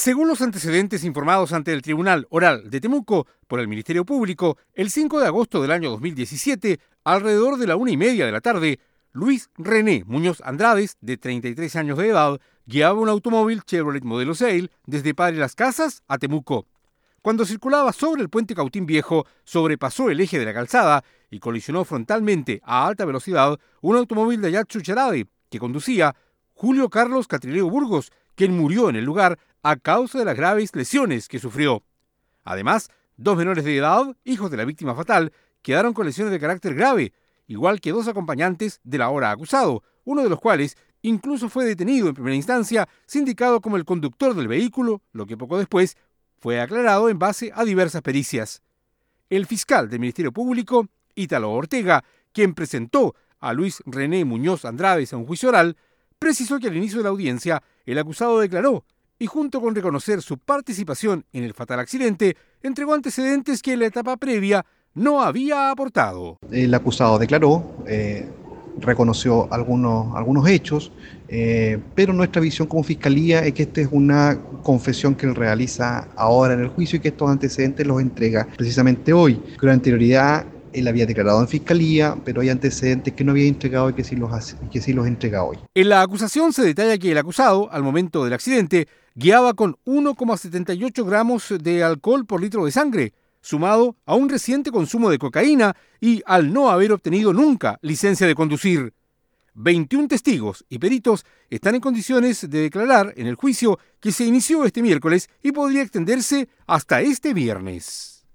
Según los antecedentes informados ante el Tribunal Oral de Temuco por el Ministerio Público, el 5 de agosto del año 2017, alrededor de la 1:30 de la tarde, Luis René Muñoz Andrades, de 33 años de edad, guiaba un automóvil Chevrolet modelo Sail desde Padre Las Casas a Temuco. Cuando circulaba sobre el puente Cautín Viejo, sobrepasó el eje de la calzada y colisionó frontalmente a alta velocidad un automóvil de Daihatsu Charade que conducía Julio Carlos Catrileo Burgos, quien murió en el lugar a causa de las graves lesiones que sufrió. Además, 2 menores de edad, hijos de la víctima fatal, quedaron con lesiones de carácter grave, igual que 2 acompañantes del ahora acusado, uno de los cuales incluso fue detenido en primera instancia, sindicado como el conductor del vehículo, lo que poco después fue aclarado en base a diversas pericias. El fiscal del Ministerio Público, Ítalo Ortega, quien presentó a Luis René Muñoz Andrades a un juicio oral, precisó que al inicio de la audiencia el acusado declaró y junto con reconocer su participación en el fatal accidente, entregó antecedentes que en la etapa previa no había aportado. El acusado declaró, reconoció algunos hechos, pero nuestra visión como Fiscalía es que esta es una confesión que él realiza ahora en el juicio y que estos antecedentes los entrega precisamente hoy. Con anterioridad él había declarado en Fiscalía, pero hay antecedentes que no había entregado y que sí los entrega hoy. En la acusación se detalla que el acusado, al momento del accidente, guiaba con 1,78 gramos de alcohol por litro de sangre, sumado a un reciente consumo de cocaína y al no haber obtenido nunca licencia de conducir. 21 testigos y peritos están en condiciones de declarar en el juicio que se inició este miércoles y podría extenderse hasta este viernes.